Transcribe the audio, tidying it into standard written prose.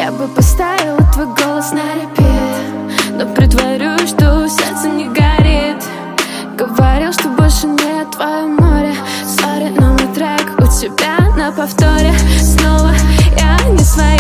Я бы поставила твой голос на репит, но притворюсь, что сердце не горит. Говорил, что больше нет твое море. Сори, но мой трек у тебя на повторе. Снова я не своя.